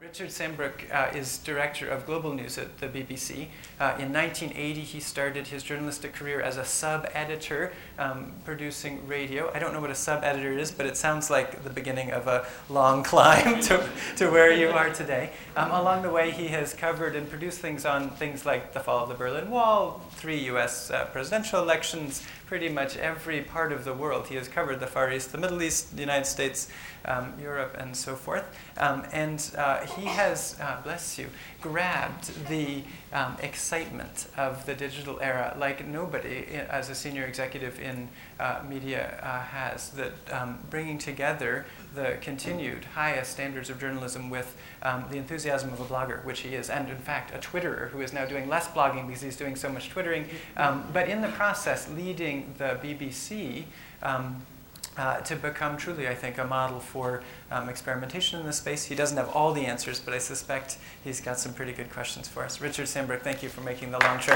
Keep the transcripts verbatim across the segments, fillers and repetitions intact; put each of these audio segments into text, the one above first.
Richard Sambrook uh, is director of global news at the B B C. Uh, in nineteen eighty, he started his journalistic career as a sub-editor, um, producing radio. I don't know what a sub-editor is, but it sounds like the beginning of a long climb to, to where you are today. Um, along the way, he has covered and produced things on things like the fall of the Berlin Wall, three U S uh, presidential elections, pretty much every part of the world. He has covered the Far East, the Middle East, the United States, um, Europe, and so forth. Um, and uh, he has, uh, bless you, grabbed the um, excitement of the digital era like nobody as a senior executive in uh, media uh, has, that um, bringing together the continued highest standards of journalism with um, the enthusiasm of a blogger, which he is, and in fact a Twitterer who is now doing less blogging because he's doing so much Twittering, um, but in the process leading the B B C um, uh, to become truly, I think, a model for um, experimentation in this space. He doesn't have all the answers, but I suspect he's got some pretty good questions for us. Richard Sambrook, thank you for making the long trip.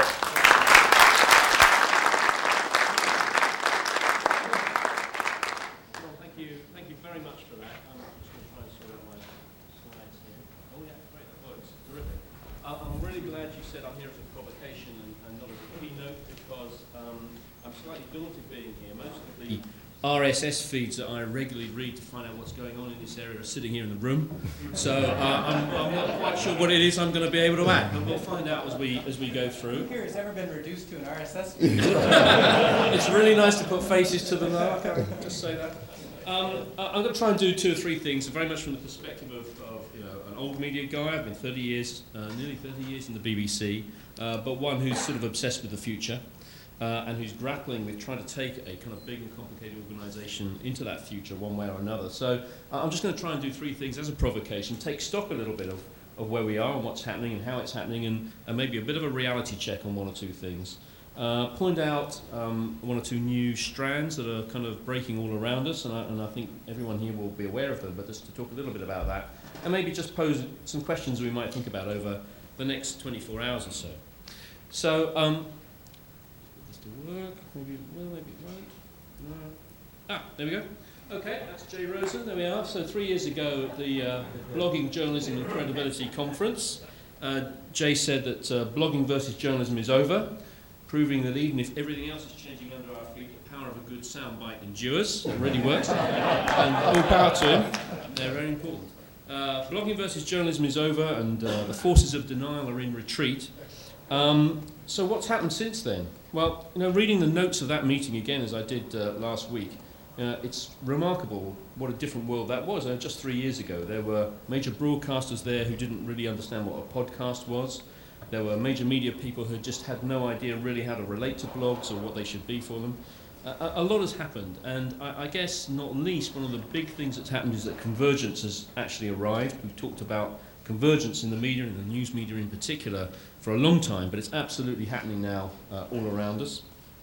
I'm really glad you said I'm here as a provocation and, and not as a keynote, because um, I'm slightly daunted being here. Most of the R S S feeds that I regularly read to find out what's going on in this area are sitting here in the room. So uh, I'm, I'm not quite sure what it is I'm going to be able to add, but we'll find out as we as we go through. Who here has ever been reduced to an R S S feed? It's really nice to put faces to them, though. I can just say that. Um, I'm going to try and do two or three things, very much from the perspective of, of you know, an old media guy. I've been thirty years, uh, nearly thirty years in the B B C, uh, but one who's sort of obsessed with the future uh, and who's grappling with trying to take a kind of big and complicated organisation into that future one way or another. So uh, I'm just going to try and do three things as a provocation, take stock a little bit of, of where we are and what's happening and how it's happening, and, and maybe a bit of a reality check on one or two things. Uh, point out um, one or two new strands that are kind of breaking all around us, and I, and I think everyone here will be aware of them, but just to talk a little bit about that, and maybe just pose some questions we might think about over the next twenty-four hours or so. So, um, this to work, maybe it will, maybe it won't. No. Ah, there we go. Okay, that's Jay Rosen, there we are. So three years ago at the uh, Blogging, Journalism and Credibility Conference, uh, Jay said that uh, blogging versus journalism is over, proving that even if everything else is changing under our feet, the power of a good soundbite endures. It really works. And all power to him. They're very important. Uh, blogging versus journalism is over, and uh, the forces of denial are in retreat. Um, so what's happened since then? Well, you know, reading the notes of that meeting again, as I did uh, last week, uh, it's remarkable what a different world that was. Uh, just three years ago, there were major broadcasters there who didn't really understand what a podcast was. There were major media people who just had no idea really how to relate to blogs or what they should be for them. Uh, a, a lot has happened, and I, I guess not least one of the big things that's happened is that convergence has actually arrived. We've talked about convergence in the media, and the news media in particular, for a long time, but it's absolutely happening now uh, all around us.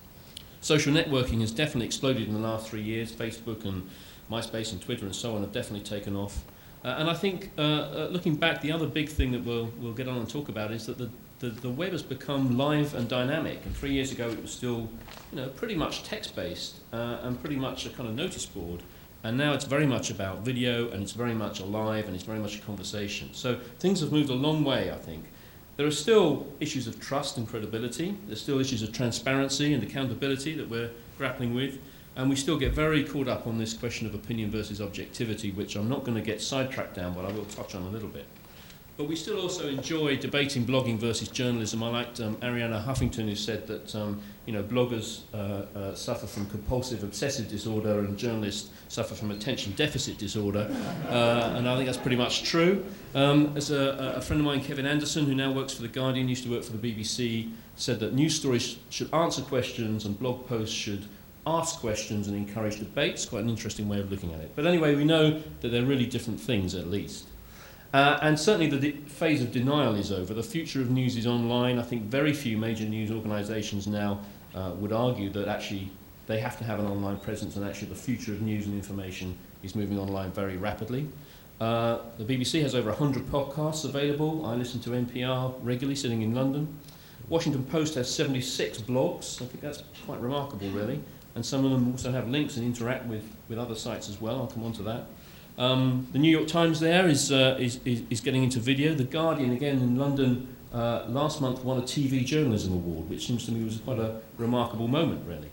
Social networking has definitely exploded in the last three years. Facebook and MySpace and Twitter and so on have definitely taken off. Uh, and I think, uh, uh, looking back, the other big thing that we'll, we'll get on and talk about is that the, the, the web has become live and dynamic. And three years ago, it was still, you know, pretty much text-based uh, and pretty much a kind of notice board. And now it's very much about video, and it's very much alive, and it's very much a conversation. So things have moved a long way, I think. There are still issues of trust and credibility. There's still issues of transparency and accountability that we're grappling with. And we still get very caught up on this question of opinion versus objectivity, which I'm not going to get sidetracked down, but I will touch on a little bit. But we still also enjoy debating blogging versus journalism. I liked um, Arianna Huffington, who said that um, you know, bloggers uh, uh, suffer from compulsive obsessive disorder and journalists suffer from attention deficit disorder. Uh, and I think that's pretty much true. Um, as a, a friend of mine, Kevin Anderson, who now works for The Guardian, used to work for the B B C, said that news stories should answer questions and blog posts should ask questions and encourage debates. Quite an interesting way of looking at it. But anyway, we know that they're really different things, at least. Uh, and certainly the de- phase of denial is over. The future of news is online. I think very few major news organisations now uh, would argue that actually they have to have an online presence, and actually the future of news and information is moving online very rapidly. Uh, the B B C has over one hundred podcasts available. I listen to N P R regularly, sitting in London. Washington Post has seventy-six blogs. I think that's quite remarkable, really. And some of them also have links and interact with, with other sites as well. I'll come on to that. Um, the New York Times there is, uh, is, is, is getting into video. The Guardian, again in London, uh, last month won a T V Journalism Award, which seems to me was quite a remarkable moment, really.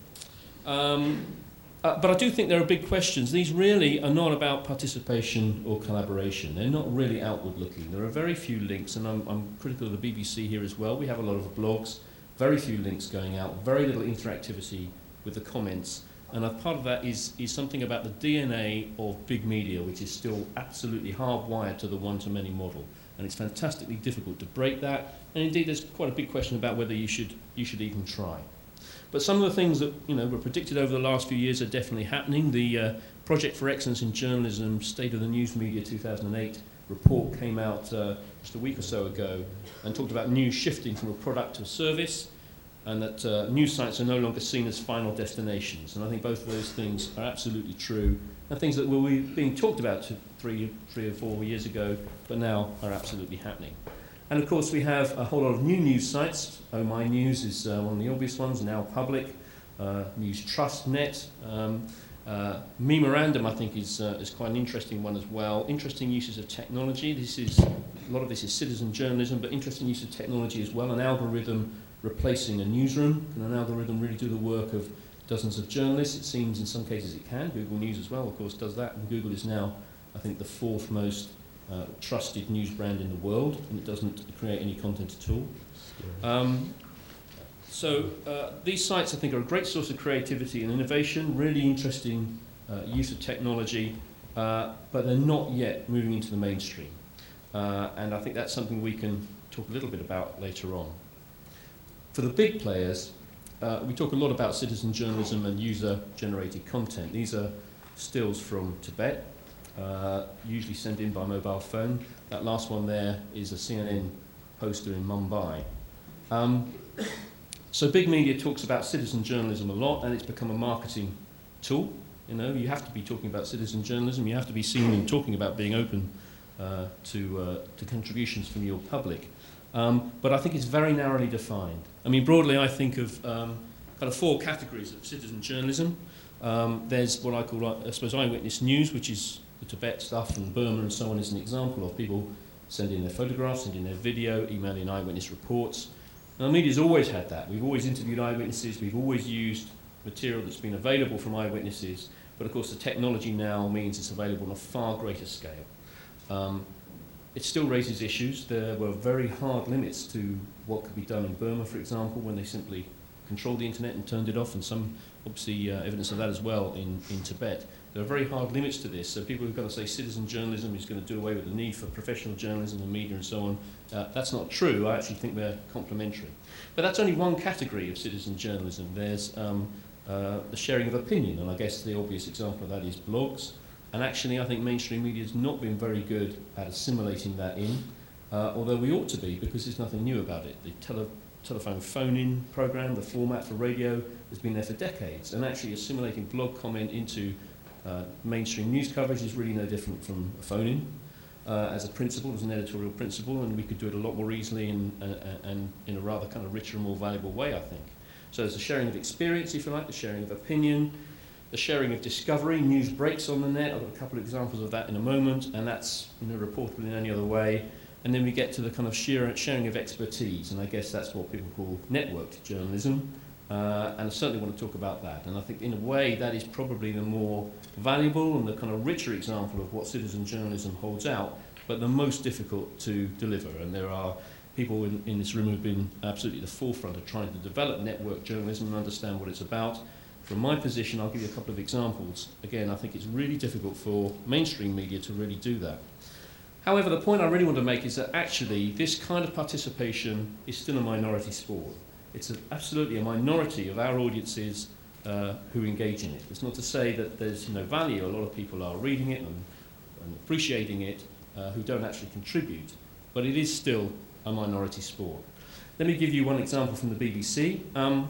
Um, uh, but I do think there are big questions. These really are not about participation or collaboration. They're not really outward-looking. There are very few links, and I'm, I'm critical of the B B C here as well. We have a lot of blogs, very few links going out, very little interactivity with the comments. And a part of that is, is something about the D N A of big media, which is still absolutely hardwired to the one-to-many model. And it's fantastically difficult to break that. And indeed, there's quite a big question about whether you should, you should even try. But some of the things that you know, were predicted over the last few years are definitely happening. The uh, Project for Excellence in Journalism, State of the News Media two thousand eight report came out uh, just a week or so ago and talked about news shifting from a product to a service, and that uh, news sites are no longer seen as final destinations. And I think both of those things are absolutely true, and things that were being talked about two, three, three or four years ago, but now are absolutely happening. And of course we have a whole lot of new news sites. Oh My News is uh, one of the obvious ones, Now Public, uh, News Trust Net. Um, uh, Memorandum, I think, is, uh, is quite an interesting one as well. Interesting uses of technology. This is, a lot of this is citizen journalism, but interesting use of technology as well. An algorithm replacing a newsroom. Can an algorithm really do the work of dozens of journalists? It seems in some cases it can. Google News as well, of course, does that. And Google is now, I think, the fourth most uh, trusted news brand in the world, and it doesn't create any content at all. Um, so uh, these sites, I think, are a great source of creativity and innovation, really interesting uh, use of technology, uh, but they're not yet moving into the mainstream. Uh, and I think that's something we can talk a little bit about later on. For the big players, uh, we talk a lot about citizen journalism and user-generated content. These are stills from Tibet, uh, usually sent in by mobile phone. That last one there is a C N N poster in Mumbai. Um, so big media talks about citizen journalism a lot, and it's become a marketing tool. You know, you have to be talking about citizen journalism. You have to be seen and talking about being open uh, to, uh, to contributions from your public. Um, but I think it's very narrowly defined. I mean, broadly, I think of um, kind of four categories of citizen journalism. Um, there's what I call, I suppose, eyewitness news, which is the Tibet stuff and Burma and so on is an example of people sending their photographs, sending their video, emailing eyewitness reports. Now, the media's always had that. We've always interviewed eyewitnesses. We've always used material that's been available from eyewitnesses. But, of course, the technology now means it's available on a far greater scale. Um, It still raises issues. There were very hard limits to what could be done in Burma, for example, when they simply controlled the internet and turned it off, and some, obviously, uh, evidence of that as well in, in Tibet. There are very hard limits to this, so people who've got to say citizen journalism is going to do away with the need for professional journalism and media and so on, uh, that's not true. I actually think they're complementary. But that's only one category of citizen journalism. There's um, uh, the sharing of opinion, and I guess the obvious example of that is blogs. And actually, I think mainstream media has not been very good at assimilating that in, uh, although we ought to be, because there's nothing new about it. The tele telephone phone-in program, the format for radio, has been there for decades. And actually assimilating blog comment into uh, mainstream news coverage is really no different from a phone-in uh, as a principle, as an editorial principle, and we could do it a lot more easily and, uh, and in a rather kind of richer and more valuable way, I think. So there's the sharing of experience, if you like, the sharing of opinion, the sharing of discovery. News breaks on the net. I've got a couple of examples of that in a moment, and that's, you know, reportable in any other way. And then we get to the kind of sheer sharing of expertise, and I guess that's what people call networked journalism. Uh, and I certainly want to talk about that. And I think in a way that is probably the more valuable and the kind of richer example of what citizen journalism holds out, but the most difficult to deliver. And there are people in, in this room who have been absolutely at the forefront of trying to develop network journalism and understand what it's about. From my position, I'll give you a couple of examples. Again, I think it's really difficult for mainstream media to really do that. However, the point I really want to make is that actually this kind of participation is still a minority sport. It's a, absolutely a minority of our audiences uh, who engage in it. It's not to say that there's no value. A lot of people are reading it and, and appreciating it uh, who don't actually contribute, but it is still a minority sport. Let me give you one example from the B B C. Um,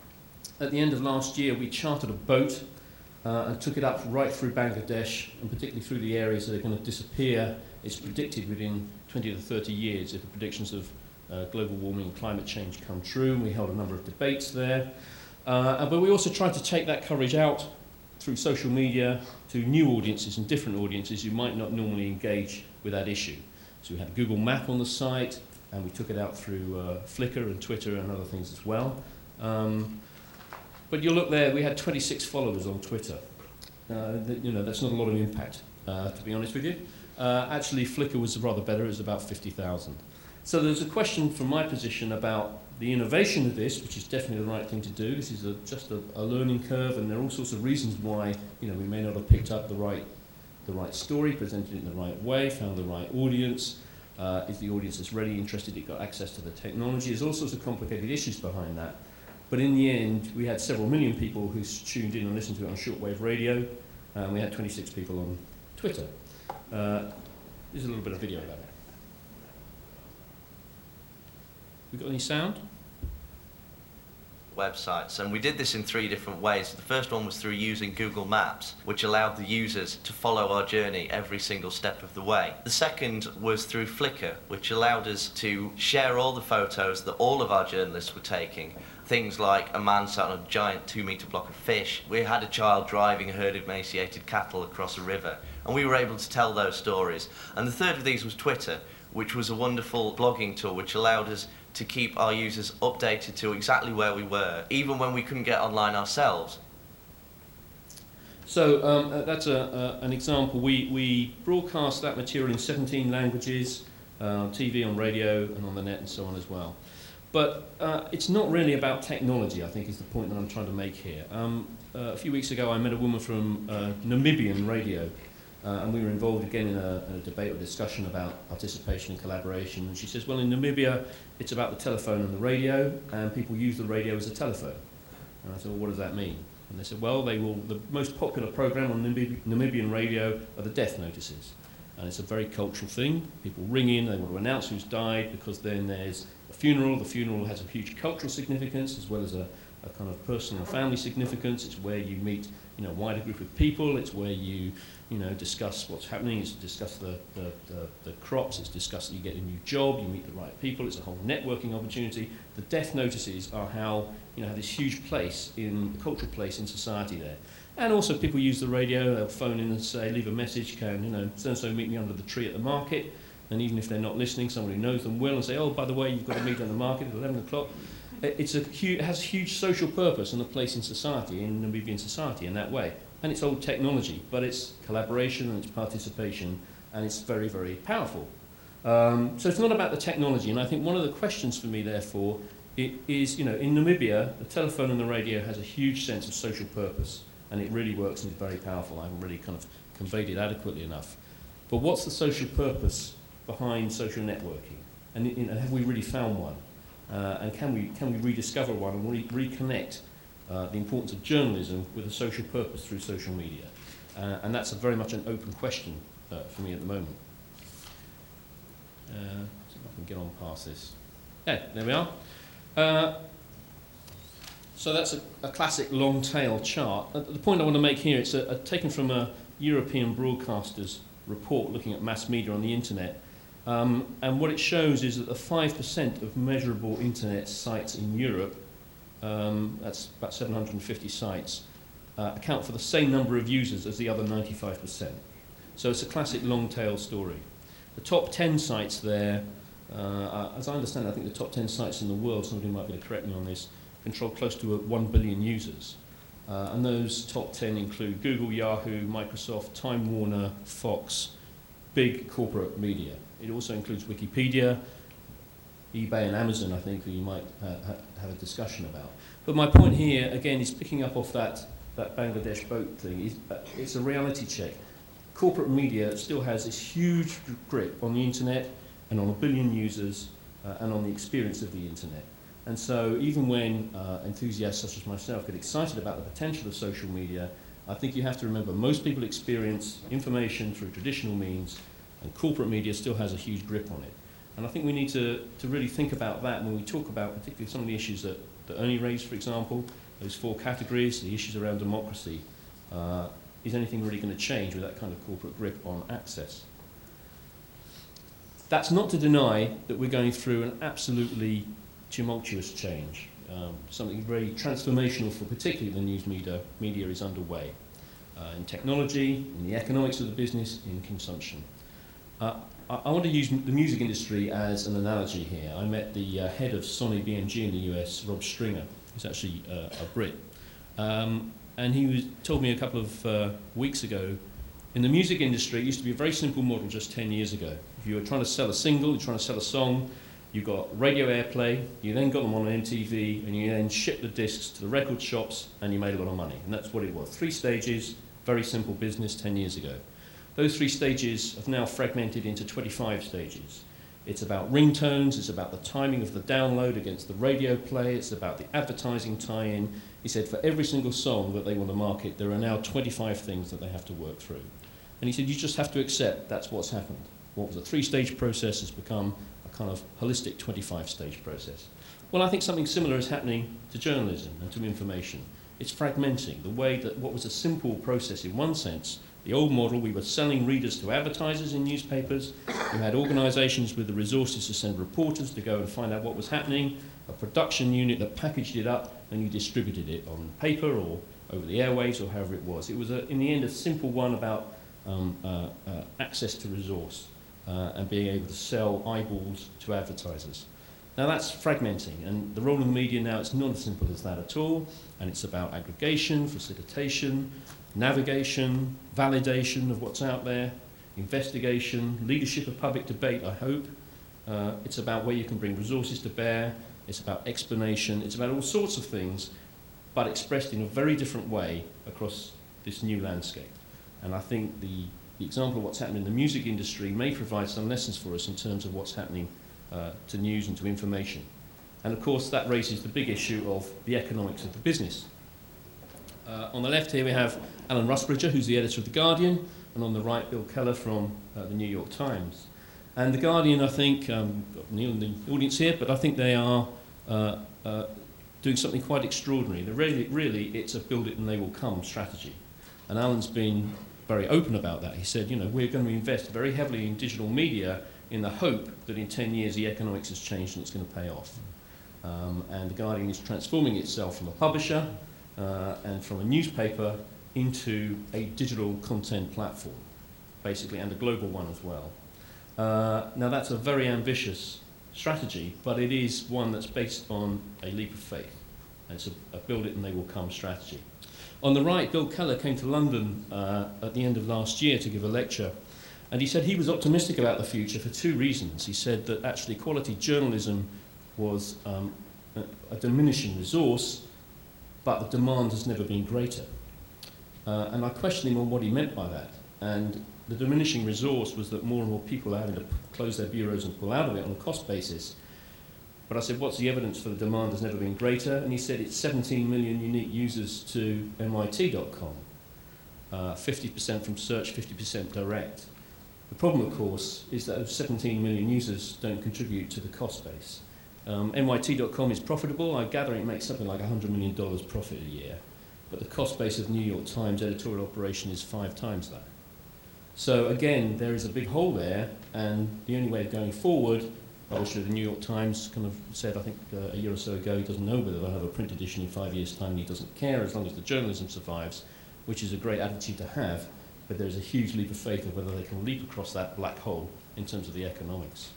At the end of last year, we chartered a boat uh, and took it up right through Bangladesh, and particularly through the areas that are going to disappear. It's predicted within twenty to thirty years if the predictions of uh, global warming and climate change come true. And we held a number of debates there. Uh, but we also tried to take that coverage out through social media to new audiences and different audiences who might not normally engage with that issue. So we had a Google Map on the site, and we took it out through uh, Flickr and Twitter and other things as well. Um, but you look there, we had twenty-six followers on Twitter. Uh, th you know, that's not a lot of impact, uh, to be honest with you. Uh, actually, Flickr was rather better, it was about fifty thousand. So there's a question from my position about the innovation of this, which is definitely the right thing to do. This is a, just a, a learning curve, and there are all sorts of reasons why, you know, we may not have picked up the right, the right story, presented it in the right way, found the right audience. Uh, is the audience that's ready, interested, it got access to the technology? There's all sorts of complicated issues behind that. But in the end, we had several million people who tuned in and listened to it on shortwave radio, and we had twenty-six people on Twitter. Uh, there's a little bit of video about it. We got any sound? Websites, and we did this in three different ways. The first one was through using Google Maps, which allowed the users to follow our journey every single step of the way. The second was through Flickr, which allowed us to share all the photos that all of our journalists were taking. Things like a man sat on a giant two metre block of fish. We had a child driving a herd of emaciated cattle across a river, and we were able to tell those stories. And the third of these was Twitter, which was a wonderful blogging tool which allowed us to keep our users updated to exactly where we were, even when we couldn't get online ourselves. So um, uh, that's a, uh, an example. We, we broadcast that material in seventeen languages, uh, on T V, on radio, and on the net, and so on as well. But uh, it's not really about technology, I think, is the point that I'm trying to make here. Um, uh, a few weeks ago, I met a woman from uh, Namibian radio, uh, and we were involved again in a, in a debate or discussion about participation and collaboration. And she says, well, in Namibia, it's about the telephone and the radio, and people use the radio as a telephone. And I said, well, what does that mean? And they said, well, they will, the most popular program on Namib Namibian radio are the death notices. And it's a very cultural thing. People ring in, they want to announce who's died, because then there's a funeral. The funeral has a huge cultural significance as well as a, a kind of personal and family significance. It's where you meet, you know, a wider group of people. It's where you, you know, discuss what's happening. It's discuss the, the, the, the crops. It's discuss that you get a new job, you meet the right people. It's a whole networking opportunity. The death notices are how, you know, have this huge place in, the cultural place in society there. And also people use the radio, they'll phone in and say, leave a message, can, you know, so-and-so meet me under the tree at the market. And even if they're not listening, somebody who knows them will, and say, oh, by the way, you've got to meet at the market at eleven o'clock. It's a huge, it has huge social purpose and a place in society, in Namibian society in that way. And it's old technology, but it's collaboration and it's participation, and it's very, very powerful. Um, so it's not about the technology, and I think one of the questions for me, therefore, it is, you know, in Namibia, the telephone and the radio has a huge sense of social purpose. And it really works and it's very powerful. I haven't really kind of conveyed it adequately enough. But what's the social purpose behind social networking? And, you know, have we really found one? Uh, and can we, can we rediscover one and re reconnect uh, the importance of journalism with a social purpose through social media? Uh, and that's a very much an open question uh, for me at the moment. Uh, see if I can get on past this. Yeah, there we are. Uh, So that's a, a classic long tail chart. Uh, the point I want to make here, it's a, a, taken from a European broadcasters report looking at mass media on the internet. Um, and what it shows is that the five percent of measurable internet sites in Europe, um, that's about seven hundred fifty sites, uh, account for the same number of users as the other ninety-five percent. So it's a classic long tail story. The top ten sites there, uh, as I understand, I think the top ten sites in the world, somebody might be able to correct me on this, control close to a one billion users. Uh, and those top ten include Google, Yahoo, Microsoft, Time Warner, Fox, big corporate media. It also includes Wikipedia, eBay and Amazon, I think, that you might uh, ha have a discussion about. But my point here, again, is picking up off that, that Bangladesh boat thing. Is, uh, it's a reality check. Corporate media still has this huge grip on the internet and on a billion users uh, and on the experience of the internet. And so even when uh, enthusiasts such as myself get excited about the potential of social media, I think you have to remember most people experience information through traditional means, and corporate media still has a huge grip on it. And I think we need to, to really think about that when we talk about particularly some of the issues that, that Ernie raised, for example, those four categories, the issues around democracy. Uh, is anything really going to change with that kind of corporate grip on access? That's not to deny that we're going through an absolutely tumultuous change. Um, something very transformational for particularly the news media, media is underway. uh, in technology, in the economics of the business, in consumption. Uh, I, I want to use m- the music industry as an analogy here. I met the uh, head of Sony B M G in the U S, Rob Stringer, who's actually uh, a Brit. Um, and he was, told me a couple of uh, weeks ago, in the music industry, it used to be a very simple model just ten years ago. If you were trying to sell a single, you're trying to sell a song, you got radio airplay, you then got them on M T V, and you then shipped the discs to the record shops, and you made a lot of money. And that's what it was. Three stages, very simple business ten years ago. Those three stages have now fragmented into twenty-five stages. It's about ringtones, it's about the timing of the download against the radio play, it's about the advertising tie-in. He said for every single song that they want to market, there are now twenty-five things that they have to work through. And he said, you just have to accept that's what's happened. What was a three-stage process has become a kind of holistic twenty-five-stage process. Well, I think something similar is happening to journalism and to information. It's fragmenting. The way that what was a simple process in one sense, the old model, we were selling readers to advertisers in newspapers. You had organisations with the resources to send reporters to go and find out what was happening, a production unit that packaged it up, and you distributed it on paper or over the airwaves or however it was. It was, a, in the end, a simple one about um, uh, uh, access to resource uh, and being able to sell eyeballs to advertisers. Now that's fragmenting, and the role of the media now, it's not as simple as that at all, and it's about aggregation, facilitation, navigation, validation of what's out there, investigation, leadership of public debate, I hope. Uh, it's about where you can bring resources to bear, it's about explanation, it's about all sorts of things, but expressed in a very different way across this new landscape. And I think the, the example of what's happening in the music industry may provide some lessons for us in terms of what's happening uh, to news and to information. And of course that raises the big issue of the economics of the business. Uh, on the left here we have Alan Rusbridger, who's the editor of The Guardian, and on the right Bill Keller from uh, the New York Times. And The Guardian, I think, um, got Neil in the audience here, but I think they are uh, uh, doing something quite extraordinary. They're really, really, it's a build it and they will come strategy. And Alan's been very open about that. He said, you know, we're going to invest very heavily in digital media in the hope that in ten years the economics has changed and it's going to pay off. Um, and The Guardian is transforming itself from a publisher uh, and from a newspaper into a digital content platform, basically, and a global one as well. Uh, now that's a very ambitious strategy, but it is one that's based on a leap of faith. And it's a, a build it and they will come strategy. On the right, Bill Keller came to London uh, at the end of last year to give a lecture, and he said he was optimistic about the future for two reasons. He said that actually quality journalism was um, a, a diminishing resource, but the demand has never been greater. Uh, and I questioned him on what he meant by that. And the diminishing resource was that more and more people are having to p- close their bureaus and pull out of it on a cost basis. But I said, what's the evidence for the demand has never been greater? And he said it's seventeen million unique users to M I T dot com, uh, fifty percent from search, fifty percent direct. The problem, of course, is that those seventeen million users don't contribute to the cost base. Um, M I T dot com is profitable. I gather it makes something like one hundred million dollars profit a year. But the cost base of the New York Times editorial operation is five times that. So again, there is a big hole there, and the only way of going forward, obviously the New York Times kind of said, I think uh, a year or so ago, he doesn't know whether they'll have a print edition in five years' time, and he doesn't care as long as the journalism survives, which is a great attitude to have, but there's a huge leap of faith of whether they can leap across that black hole in terms of the economics.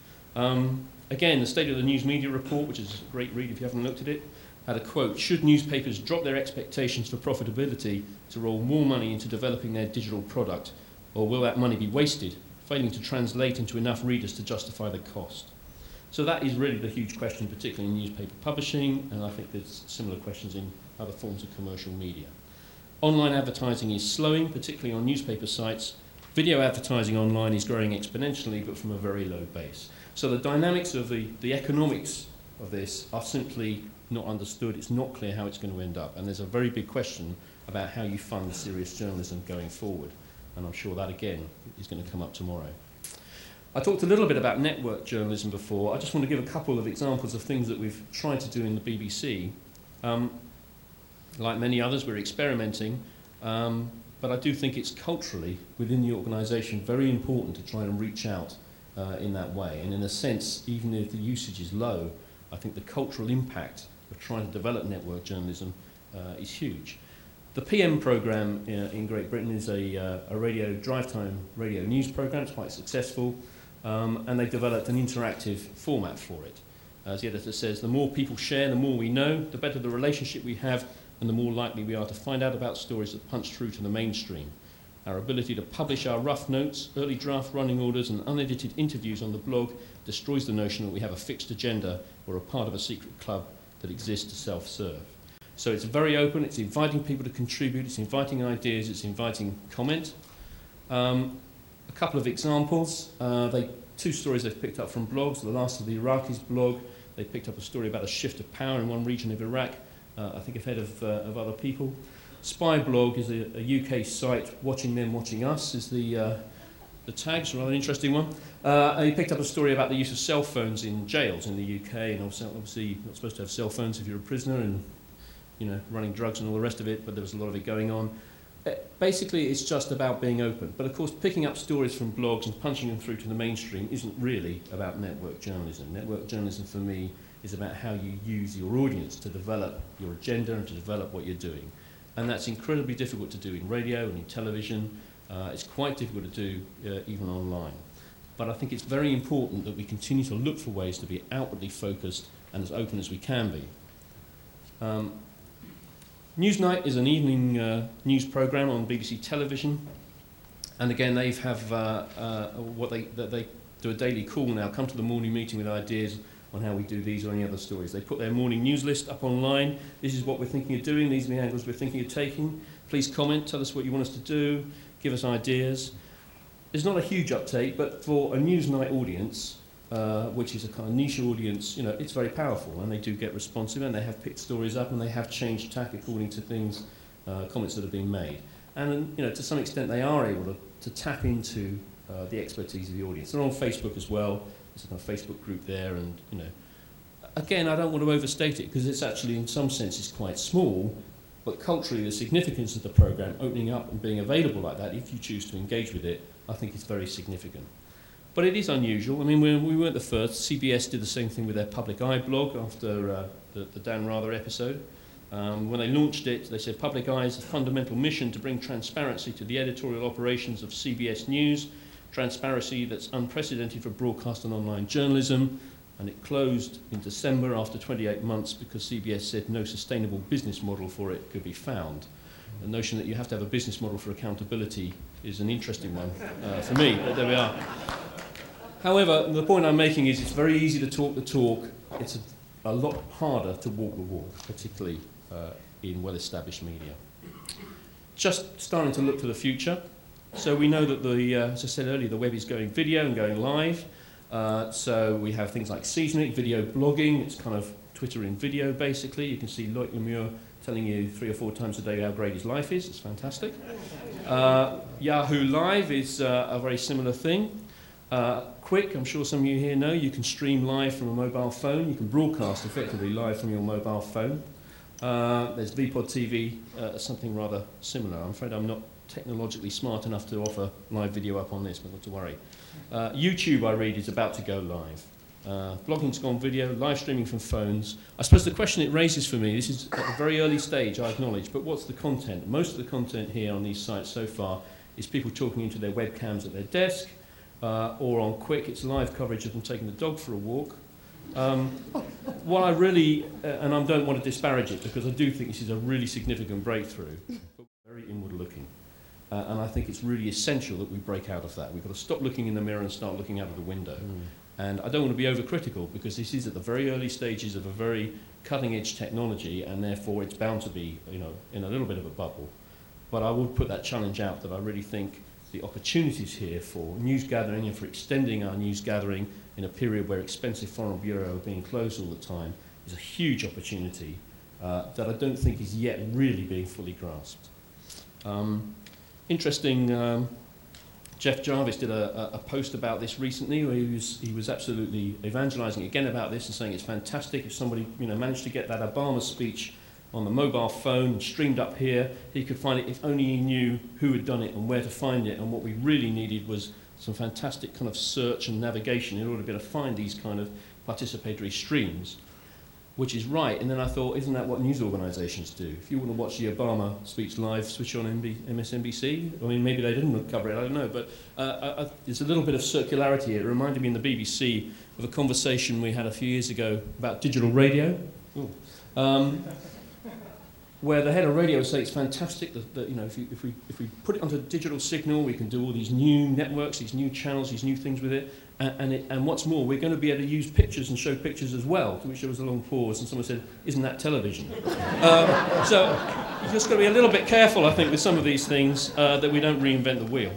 Um, again, the State of the News Media Report, which is a great read if you haven't looked at it, had a quote, should newspapers drop their expectations for profitability to roll more money into developing their digital product, or will that money be wasted, failing to translate into enough readers to justify the cost? So that is really the huge question, particularly in newspaper publishing, and I think there's similar questions in other forms of commercial media. Online advertising is slowing, particularly on newspaper sites. Video advertising online is growing exponentially, but from a very low base. So the dynamics of the, the economics of this are simply not understood. It's not clear how it's going to end up. And there's a very big question about how you fund serious journalism going forward. And I'm sure that, again, is going to come up tomorrow. I talked a little bit about network journalism before. I just want to give a couple of examples of things that we've tried to do in the B B C. Um, like many others, we're experimenting. Um, but I do think it's culturally, within the organisation, very important to try and reach out uh, in that way. And in a sense, even if the usage is low, I think the cultural impact of trying to develop network journalism uh, is huge. The P M programme uh, in Great Britain is a, uh, a radio drive time radio news programme. It's quite successful, um, and they've developed an interactive format for it. As the editor says, the more people share, the more we know, the better the relationship we have, and the more likely we are to find out about stories that punch through to the mainstream. Our ability to publish our rough notes, early draft running orders, and unedited interviews on the blog destroys the notion that we have a fixed agenda or a part of a secret club that exists to self-serve. So it's very open, it's inviting people to contribute, it's inviting ideas, it's inviting comment. Um, a couple of examples. Uh, they, two stories they've picked up from blogs. The last of the Iraqis blog, they picked up a story about a shift of power in one region of Iraq, uh, I think ahead of, uh, of other people. Spy blog is a, a U K site, Watching Them, Watching Us is the, uh, the tag's a rather interesting one. Uh, and he picked up a story about the use of cell phones in jails in the U K, and obviously, obviously you're not supposed to have cell phones if you're a prisoner, and you know, running drugs and all the rest of it, but there was a lot of it going on. Uh, basically, it's just about being open. But of course, picking up stories from blogs and punching them through to the mainstream isn't really about network journalism. Network journalism, for me, is about how you use your audience to develop your agenda and to develop what you're doing. And that's incredibly difficult to do in radio and in television. Uh, it's quite difficult to do uh, even online. But I think it's very important that we continue to look for ways to be outwardly focused and as open as we can be. Um, Newsnight is an evening uh, news programme on B B C television, and again they have uh, uh, what they they do a daily call now. Come to the morning meeting with ideas on how we do these or any other stories. They put their morning news list up online. This is what we're thinking of doing. These are the angles we're thinking of taking. Please comment. Tell us what you want us to do. Give us ideas. There's not a huge uptake, but for a Newsnight audience, Uh, which is a kind of niche audience, you know, it's very powerful, and they do get responsive, and they have picked stories up, and they have changed tack according to things, uh, comments that have been made. And, you know, to some extent they are able to, to tap into uh, the expertise of the audience. They're on Facebook as well. There's a kind of Facebook group there, and, you know, again, I don't want to overstate it, because it's actually, in some sense, it's quite small, but culturally the significance of the programme, opening up and being available like that, if you choose to engage with it, I think is very significant. But it is unusual. I mean, we, we weren't the first. C B S did the same thing with their Public Eye blog after uh, the, the Dan Rather episode. Um, when they launched it, they said Public Eye is a fundamental mission to bring transparency to the editorial operations of C B S News, transparency that's unprecedented for broadcast and online journalism, and it closed in December after twenty-eight months because C B S said no sustainable business model for it could be found. The notion that you have to have a business model for accountability is an interesting one uh, for me, but there we are. However, the point I'm making is it's very easy to talk the talk. It's a, a lot harder to walk the walk, particularly uh, in well-established media. Just starting to look to the future. So we know that, the, uh, as I said earlier, the web is going video and going live. Uh, so we have things like Seismic, video blogging. It's kind of Twitter in video, basically. You can see Loic Le Meur telling you three or four times a day how great his life is. It's fantastic. Uh, Yahoo Live is uh, a very similar thing. Uh, Quick, I'm sure some of you here know, you can stream live from a mobile phone. You can broadcast effectively live from your mobile phone. Uh, there's V Pod T V, uh, something rather similar. I'm afraid I'm not technologically smart enough to offer live video up on this, but not to worry. Uh, YouTube, I read, is about to go live. Uh, blogging's gone video, live streaming from phones. I suppose the question it raises for me, this is at a very early stage, I acknowledge, but what's the content? Most of the content here on these sites so far is people talking into their webcams at their desk, uh, or on Quick, it's live coverage of them taking the dog for a walk. Um, what I really, uh, and I don't want to disparage it because I do think this is a really significant breakthrough, but very inward looking. Uh, and I think it's really essential that we break out of that. We've got to stop looking in the mirror and start looking out of the window. Mm. And I don't want to be overcritical because this is at the very early stages of a very cutting-edge technology, and therefore it's bound to be, you know, in a little bit of a bubble. But I would put that challenge out that I really think the opportunities here for news gathering and for extending our news gathering in a period where expensive foreign bureaux are being closed all the time is a huge opportunity uh, that I don't think is yet really being fully grasped. Um, interesting. Um, Jeff Jarvis did a, a post about this recently where he was, he was absolutely evangelizing again about this and saying it's fantastic if somebody, you know, managed to get that Obama speech on the mobile phone streamed up here, he could find it if only he knew who had done it and where to find it. And what we really needed was some fantastic kind of search and navigation in order to be able to find these kind of participatory streams. which is right. And then I thought, isn't that what news organisations do? If you want to watch the Obama speech live, switch on M S N B C. I mean, maybe they didn't cover it, I don't know. But uh, I, I, there's a little bit of circularity. It reminded me in the B B C of a conversation we had a few years ago about digital radio, um, where the head of radio would say it's fantastic that, that you know, if, you, if, we, if we put it onto a digital signal, we can do all these new networks, these new channels, these new things with it. And, and, it, and what's more, we're going to be able to use pictures and show pictures as well, to which there was a long pause, and someone said, isn't that television? um, so you've just got to be a little bit careful, I think, with some of these things, uh, that we don't reinvent the wheel.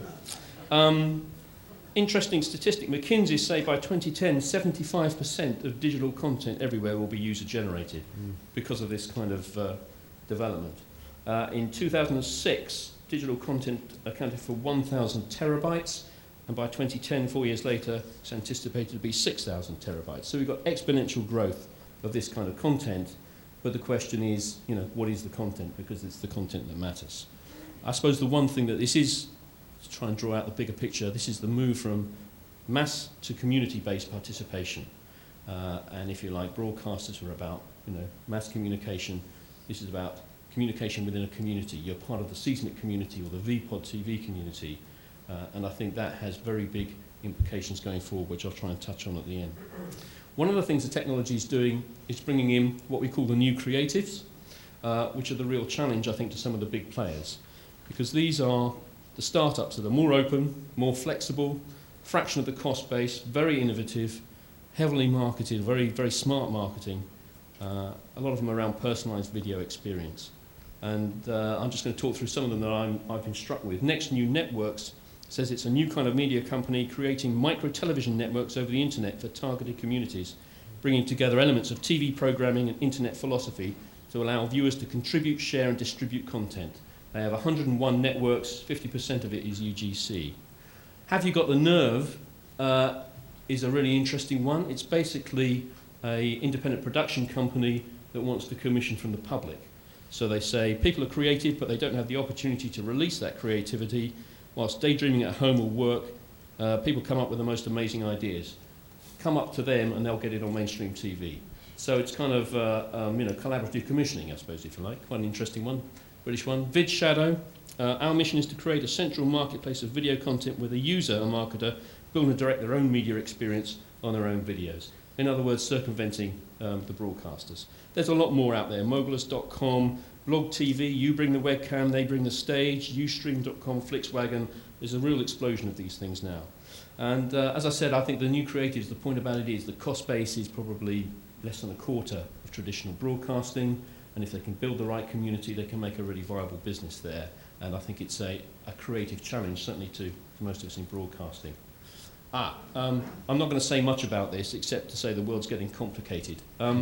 Um, interesting statistic, McKinsey say by twenty ten, seventy-five percent of digital content everywhere will be user-generated mm. because of this kind of uh, development. Uh, in two thousand six, digital content accounted for one thousand terabytes, and by twenty ten, four years later, it's anticipated to be six thousand terabytes. So we've got exponential growth of this kind of content, but the question is, you know, what is the content? Because it's the content that matters. I suppose the one thing that this is, to try and draw out the bigger picture, this is the move from mass to community-based participation. Uh, and if you like, broadcasters are about, you know, mass communication. This is about communication within a community. You're part of the Seismic community or the V Pod T V community. Uh, and I think that has very big implications going forward, which I'll try and touch on at the end. One of the things the technology is doing is bringing in what we call the new creatives, uh, which are the real challenge, I think, to some of the big players. Because these are the startups that are more open, more flexible, fraction of the cost base, very innovative, heavily marketed, very, very smart marketing. Uh, a lot of them around personalised video experience. And uh, I'm just going to talk through some of them that I'm, I've been struck with. Next New Networks says it's a new kind of media company creating micro-television networks over the internet for targeted communities, bringing together elements of T V programming and internet philosophy to allow viewers to contribute, share and distribute content. They have one hundred and one networks, fifty percent of it is U G C. Have You Got the Nerve uh, is a really interesting one. It's basically an independent production company that wants to commission from the public. So they say people are creative, but they don't have the opportunity to release that creativity. Whilst daydreaming at home or work, uh, people come up with the most amazing ideas. Come up to them and they'll get it on mainstream T V. So it's kind of uh, um, you know, collaborative commissioning, I suppose, if you like. Quite an interesting one, British one. VidShadow. Uh, our mission is to create a central marketplace of video content where the user, a marketer, build and direct their own media experience on their own videos. In other words, circumventing um, the broadcasters. There's a lot more out there. Mogulus dot com, Blog T V, you bring the webcam, they bring the stage, Ustream dot com, Flixwagon. There's a real explosion of these things now. And uh, as I said, I think the new creatives, the point about it is the cost base is probably less than a quarter of traditional broadcasting. And if they can build the right community, they can make a really viable business there. And I think it's a, a creative challenge, certainly to, to most of us in broadcasting. Ah, um, I'm not going to say much about this except to say the world's getting complicated. Um,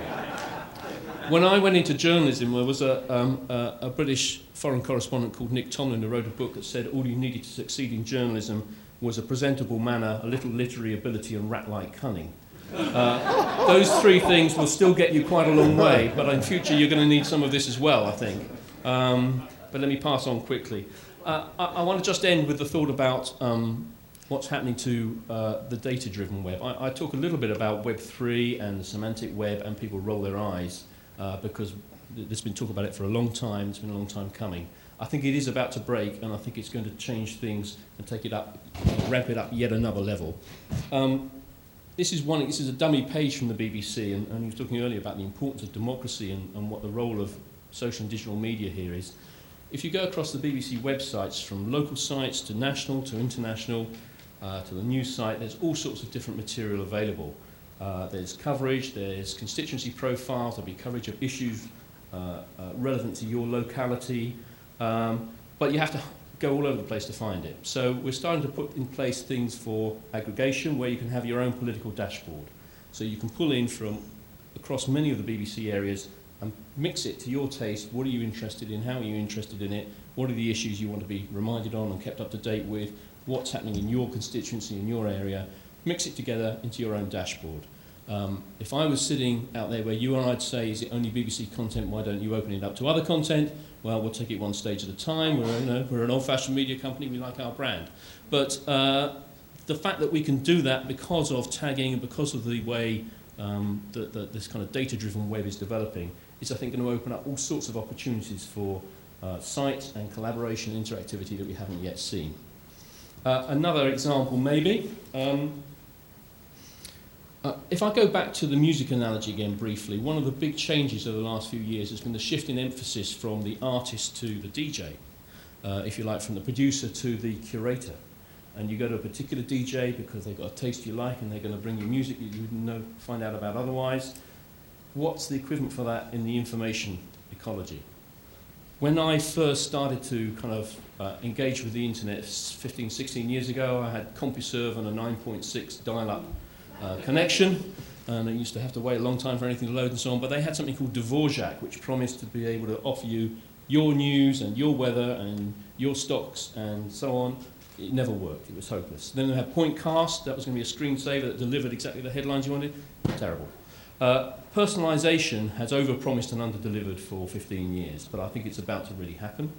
when I went into journalism, there was a, um, a, a British foreign correspondent called Nick Tomlin who wrote a book that said all you needed to succeed in journalism was a presentable manner, a little literary ability and rat-like cunning. Uh, those three things will still get you quite a long way, but in future you're going to need some of this as well, I think. Um, but let me pass on quickly. Uh, I, I want to just end with the thought about um, what's happening to uh, the data-driven web. I, I talk a little bit about Web three and the semantic web, and people roll their eyes uh, because there's been talk about it for a long time. It's been a long time coming. I think it is about to break, and I think it's going to change things and take it up, ramp it up yet another level. Um, this is one. This is a dummy page from the B B C, and, and you were talking earlier about the importance of democracy and, and what the role of social and digital media here is. If you go across the B B C websites, from local sites to national to international, Uh, to the news site, there's all sorts of different material available. Uh, there's coverage, there's constituency profiles, there'll be coverage of issues uh, uh, relevant to your locality, um, but you have to go all over the place to find it. So we're starting to put in place things for aggregation where you can have your own political dashboard. So you can pull in from across many of the B B C areas and mix it to your taste. What are you interested in? How are you interested in it? What are the issues you want to be reminded on and kept up to date with? What's happening in your constituency, in your area, mix it together into your own dashboard. Um, if I was sitting out there where you are, I'd say, is it only B B C content, why don't you open it up to other content? Well, we'll take it one stage at a time. We're, you know, we're an old-fashioned media company, we like our brand. But uh, the fact that we can do that because of tagging and because of the way um, that, that this kind of data-driven web is developing is, I think, going to open up all sorts of opportunities for uh, sites and collaboration and interactivity that we haven't yet seen. Uh, another example, maybe. Um, uh, if I go back to the music analogy again briefly, one of the big changes over the last few years has been the shift in emphasis from the artist to the D J, uh, if you like, from the producer to the curator. And you go to a particular D J because they've got a taste you like and they're going to bring you music you wouldn't know, find out about otherwise. What's the equivalent for that in the information ecology? When I first started to kind of uh, engage with the internet fifteen, sixteen years ago, I had CompuServe and a nine point six dial-up uh, connection, and I used to have to wait a long time for anything to load and so on, but they had something called Dvorak, which promised to be able to offer you your news and your weather and your stocks and so on. It never worked. It was hopeless. Then they had Pointcast. That was going to be a screensaver that delivered exactly the headlines you wanted. Terrible. Uh, personalisation has overpromised and underdelivered for fifteen years, but I think it's about to really happen.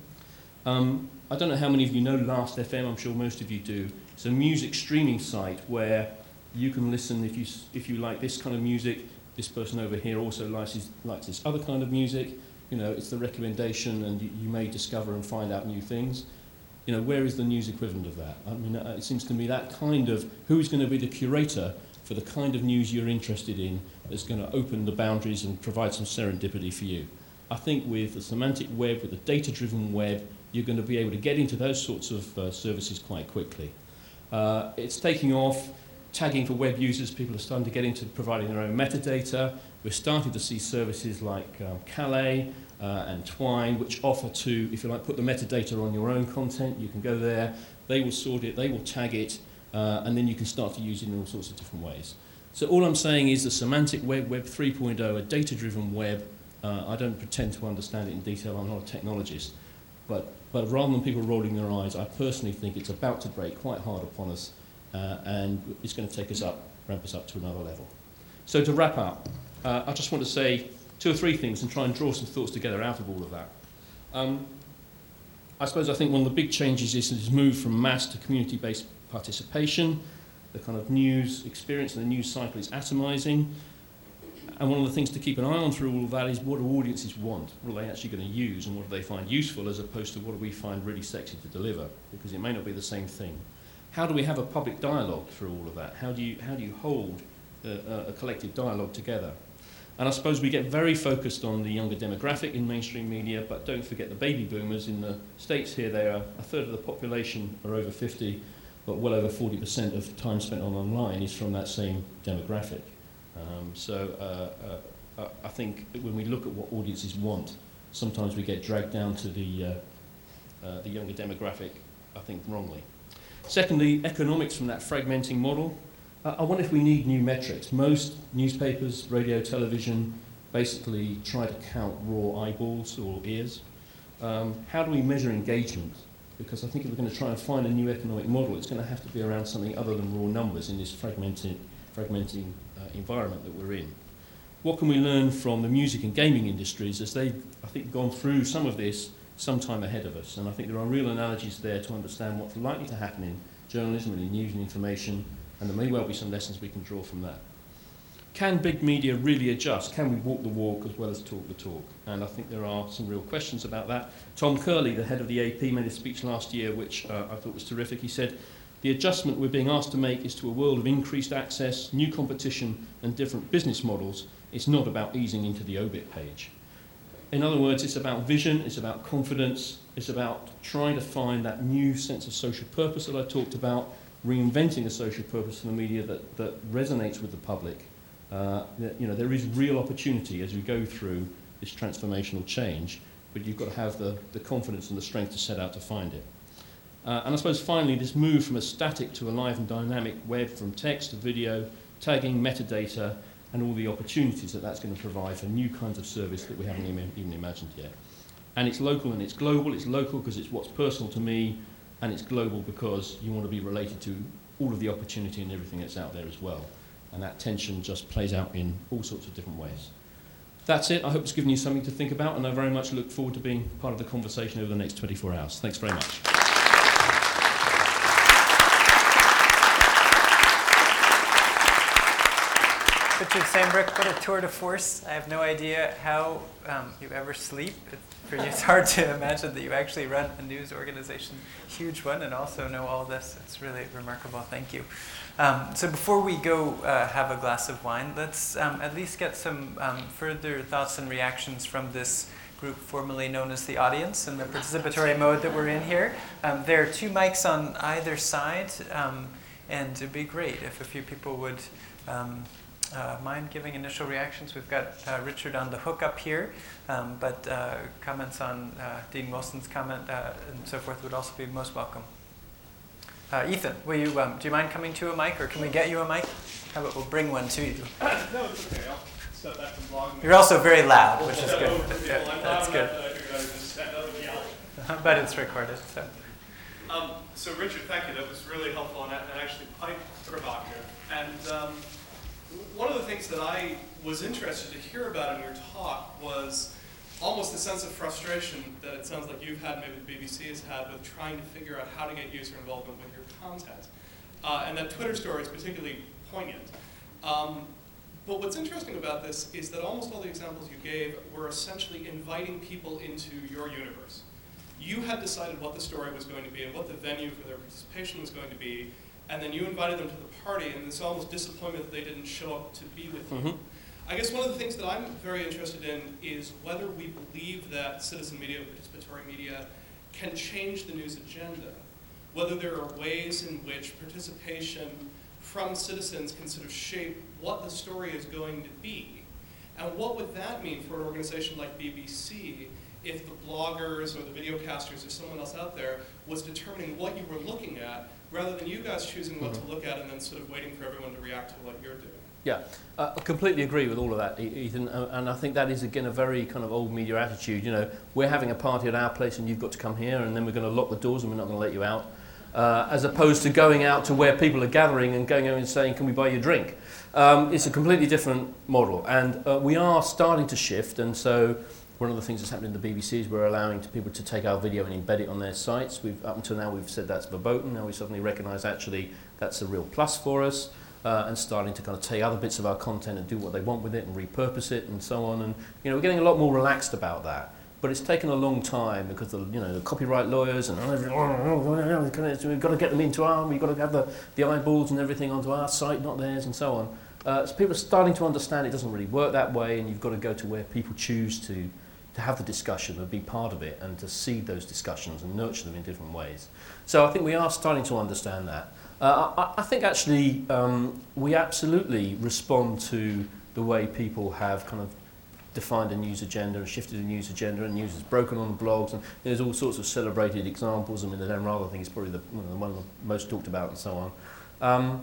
Um, I don't know how many of you know Last F M. I'm sure most of you do. It's a music streaming site where you can listen if you if you like this kind of music. This person over here also likes this, likes this other kind of music. You know, it's the recommendation, and you, you may discover and find out new things. You know, where is the news equivalent of that? I mean, it seems to me that kind of, who's going to be the curator for the kind of news you're interested in that's going to open the boundaries and provide some serendipity for you? I think with the semantic web, with the data-driven web, you're going to be able to get into those sorts of uh, services quite quickly. Uh, it's taking off. Tagging for web users, people are starting to get into providing their own metadata. We're starting to see services like um, Calais uh, and Twine, which offer to, if you like, put the metadata on your own content. You can go there, they will sort it, they will tag it, uh, and then you can start to use it in all sorts of different ways. So all I'm saying is the semantic web, Web three point oh, a data-driven web. Uh, I don't pretend to understand it in detail, I'm not a technologist, but, but rather than people rolling their eyes, I personally think it's about to break quite hard upon us. Uh, and it's going to take us up, ramp us up to another level. So to wrap up, uh, I just want to say two or three things and try and draw some thoughts together out of all of that. Um, I suppose I think one of the big changes is this move from mass to community-based participation. The kind of news experience and the news cycle is atomizing. And one of the things to keep an eye on through all of that is what do audiences want? What are they actually going to use, and what do they find useful, as opposed to what do we find really sexy to deliver? Because it may not be the same thing. How do we have a public dialogue through all of that? How do you, how do you hold a, a collective dialogue together? And I suppose we get very focused on the younger demographic in mainstream media, but don't forget the baby boomers. In the States here, they are a third of the population are over fifty, but well over forty percent of time spent on online is from that same demographic. Um, so uh, uh, I think when we look at what audiences want, sometimes we get dragged down to the, uh, uh, the younger demographic, I think wrongly. Secondly, economics from that fragmenting model. Uh, I wonder if we need new metrics. Most newspapers, radio, television basically try to count raw eyeballs or ears. Um, how do we measure engagement? Because I think if we're going to try and find a new economic model, it's going to have to be around something other than raw numbers in this fragmented, fragmenting uh, environment that we're in. What can we learn from the music and gaming industries as they've, I think, gone through some of this some time ahead of us? And I think there are real analogies there to understand what's likely to happen in journalism and in news and information, and there may well be some lessons we can draw from that. Can big media really adjust? Can we walk the walk as well as talk the talk? And I think there are some real questions about that. Tom Curley, the head of the A P, made a speech last year which uh, I thought was terrific. He said, "The adjustment we're being asked to make is to a world of increased access, new competition and different business models. It's not about easing into the obit page." In other words, it's about vision, it's about confidence, it's about trying to find that new sense of social purpose that I talked about, reinventing a social purpose for the media that, that resonates with the public. Uh, that, you know, there is real opportunity as we go through this transformational change, but you've got to have the, the confidence and the strength to set out to find it. Uh, and I suppose finally, this move from a static to a live and dynamic web, from text to video, tagging, metadata, and all the opportunities that that's going to provide for new kinds of service that we haven't even, even imagined yet. And it's local and it's global. It's local because it's what's personal to me, and it's global because you want to be related to all of the opportunity and everything that's out there as well. And that tension just plays out in all sorts of different ways. That's it. I hope it's given you something to think about, and I very much look forward to being part of the conversation over the next twenty-four hours. Thanks very much. Richard Sambrook, what a tour de force. I have no idea how um, you ever sleep. It's, for you, it's hard to imagine that you actually run a news organization, huge one, and also know all this. It's really remarkable. Thank you. Um, so before we go uh, have a glass of wine, let's um, at least get some um, further thoughts and reactions from this group formerly known as the audience in the participatory mode that we're in here. Um, there are two mics on either side, um, and it'd be great if a few people would um, uh, mind giving initial reactions. We've got uh, Richard on the hook up here, um, but uh, comments on uh, Dean Wilson's comment uh, and so forth would also be most welcome. Uh, Ethan, will you, um, do you mind coming to a mic, or can we get you a mic? How about we'll bring one to you? No, it's okay. I'll step back from vlogging. You're also very loud, which is good. Yeah, That's good. I figured I would just stand up and yell. But it's recorded, so. Um, so Richard, thank you. That was really helpful and, and actually quite provocative. And um, one of the things that I was interested to hear about in your talk was almost a sense of frustration that it sounds like you've had, maybe the B B C has had, with trying to figure out how to get user involvement with your content. Uh, and that Twitter story is particularly poignant. Um, but what's interesting about this is that almost all the examples you gave were essentially inviting people into your universe. You had decided what the story was going to be and what the venue for their participation was going to be, and then you invited them to the party, and it's almost disappointment that they didn't show up to be with you. Mm-hmm. I guess one of the things that I'm very interested in is whether we believe that citizen media, participatory media, can change the news agenda. Whether there are ways in which participation from citizens can sort of shape what the story is going to be. And what would that mean for an organization like B B C if the bloggers or the videocasters or someone else out there was determining what you were looking at, rather than you guys choosing what mm-hmm. to look at and then sort of waiting for everyone to react to what you're doing? Yeah, uh, I completely agree with all of that, Ethan, uh, and I think that is, again, a very kind of old media attitude. You know, we're having a party at our place and you've got to come here, and then we're going to lock the doors and we're not going to let you out, uh, as opposed to going out to where people are gathering and going over and saying, can we buy you a drink? Um, it's a completely different model, and uh, we are starting to shift, and so one of the things that's happening in the B B C is we're allowing people to take our video and embed it on their sites. We've, up until now, we've said that's verboten. Now we suddenly recognise actually that's a real plus for us. Uh, and starting to kind of take other bits of our content and do what they want with it and repurpose it and so on. And you know, we're getting a lot more relaxed about that. But it's taken a long time because the you know the copyright lawyers and we've got to get them into our, we've got to have the, the eyeballs and everything onto our site, not theirs, and so on. Uh, so people are starting to understand it doesn't really work that way, and you've got to go to where people choose to to have the discussion and be part of it and to seed those discussions and nurture them in different ways. So I think we are starting to understand that. Uh, I, I think actually um, we absolutely respond to the way people have kind of defined a news agenda and shifted a news agenda, and news is broken on the blogs, and there's all sorts of celebrated examples. I mean, the Dan Rather thing is probably the, you know, the one most talked about and so on. Um,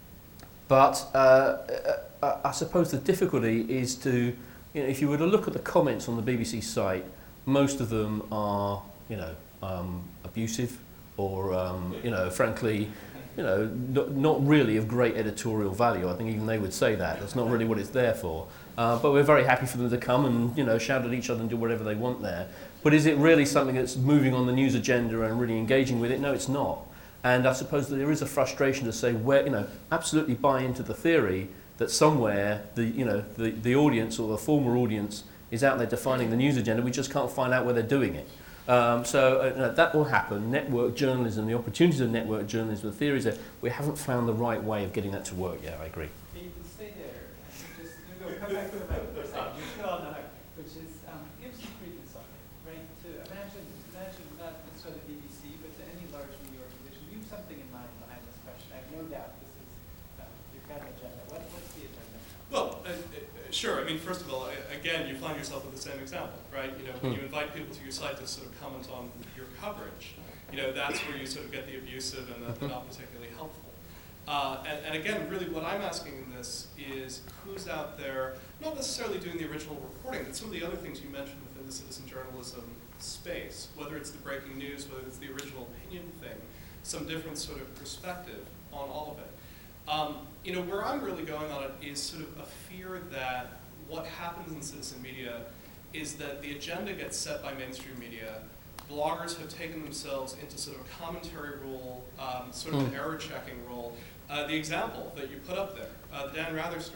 but uh, I, I suppose the difficulty is to, you know, if you were to look at the comments on the B B C site, most of them are, you know, um, abusive or, um, you know, frankly, you know, not, not really of great editorial value. I think even they would say that. That's not really what it's there for. Uh, but we're very happy for them to come and, you know, shout at each other and do whatever they want there. But is it really something that's moving on the news agenda and really engaging with it? No, it's not. And I suppose that there is a frustration to say, where, you know, absolutely buy into the theory that somewhere the, you know, the, the audience or the former audience is out there defining the news agenda. We just can't find out where they're doing it. Um, so uh, that will happen. Network journalism, the opportunities of network journalism, the theories that we haven't found the right way of getting that to work yet. I agree. You can stay there. Just go, come back to the mic for a second. You're still on the hook, which is um, give some credence on it, right? To imagine, imagine not necessarily the B B C, but to any large media organization. You have something in mind behind this question. I have no doubt this is uh, your kind of agenda. What, what's the agenda? Well, uh, uh, sure. I mean, first of all, I, again, you find yourself with the same example, right? You know, when you invite people to your site to sort of comment on your coverage, you know, that's where you sort of get the abusive and the, the not particularly helpful. Uh, and, and again, really what I'm asking in this is who's out there, not necessarily doing the original reporting, but some of the other things you mentioned within the citizen journalism space, whether it's the breaking news, whether it's the original opinion thing, some different sort of perspective on all of it. Um, you know, where I'm really going on it is sort of a fear that what happens in citizen media is that the agenda gets set by mainstream media. Bloggers have taken themselves into sort of a commentary role, um, sort of an error checking role. Uh, the example that you put up there, uh, the Dan Rather story.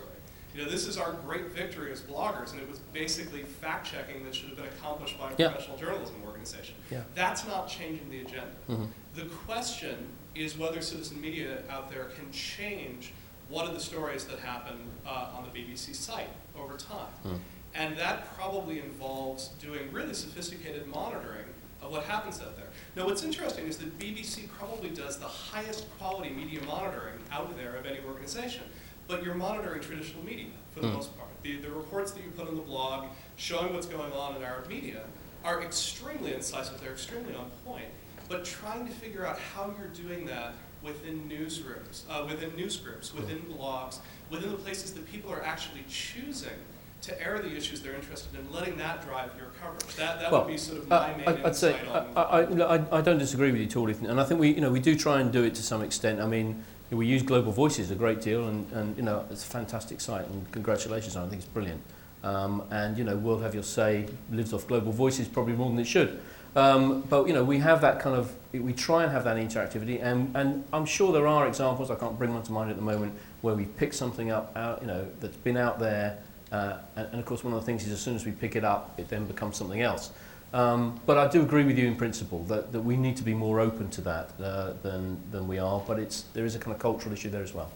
You know, this is our great victory as bloggers, and it was basically fact-checking that should have been accomplished by a Yeah. professional journalism organization. Yeah. That's not changing the agenda. Mm-hmm. The question is whether citizen media out there can change what are the stories that happen uh, on the B B C site over time. Mm. And that probably involves doing really sophisticated monitoring of what happens out there. Now, what's interesting is that B B C probably does the highest quality media monitoring out there of any organization, but you're monitoring traditional media for the Mm. most part. The, the reports that you put on the blog showing what's going on in Arab media are extremely incisive, they're extremely on point, but trying to figure out how you're doing that within newsrooms, uh, within news groups, within blogs, within the places that people are actually choosing to air the issues they're interested in, letting that drive your coverage. That, that Well, would be sort of uh, my main I- I'd say insight on. I, I, I, I don't disagree with you at all, Ethan, and I think we you know we do try and do it to some extent. I mean, we use Global Voices a great deal, and, and you know it's a fantastic site, and congratulations on it. I think it's brilliant. Um, and you know, World Have Your Say lives off Global Voices probably more than it should. Um, but you know, we have that kind of, we try and have that interactivity, and, and I'm sure there are examples, I can't bring one to mind at the moment, where we pick something up out, you know, that's been out there, uh, and, and of course one of the things is as soon as we pick it up, it then becomes something else. Um, but I do agree with you in principle that, that we need to be more open to that uh, than, than we are, but it's, there is a kind of cultural issue there as well.